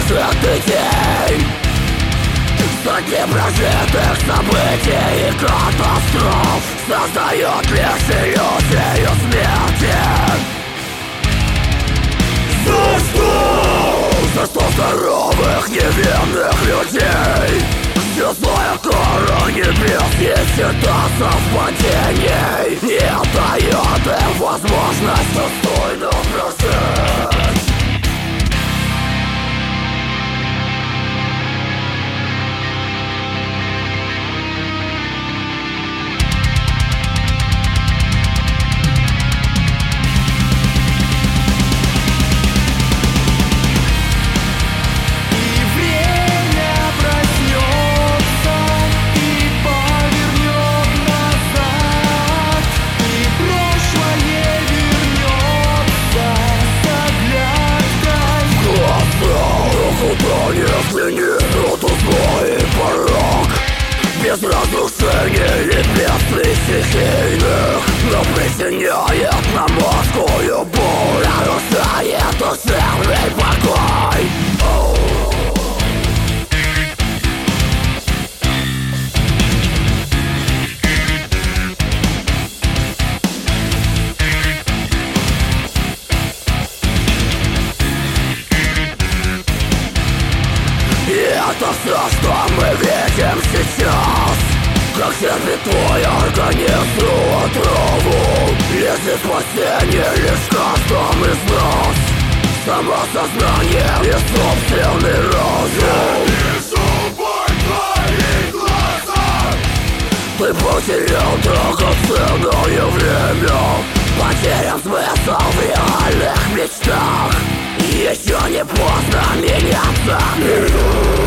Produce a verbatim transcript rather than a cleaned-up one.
прожитый день, сотни прожитых событий и катастроф создают лишь иллюзию смерти. За что? За сто здоровых невинных людей, злая кора небес есть черта совпадений и дает им возможность достойно прожить. Без разрушений и без стихийных, но причиняет нам морскую боль, нарушает душевный покой. Это все, что мы видим сейчас, как сердит твой организм отраву. Если спасение лишь в каждом из нас, самосознание и собственный разум. Я вижу боль в твоих глазах. Ты потерял драгоценное время, потерян смысл в реальных мечтах. Еще не поздно меняться.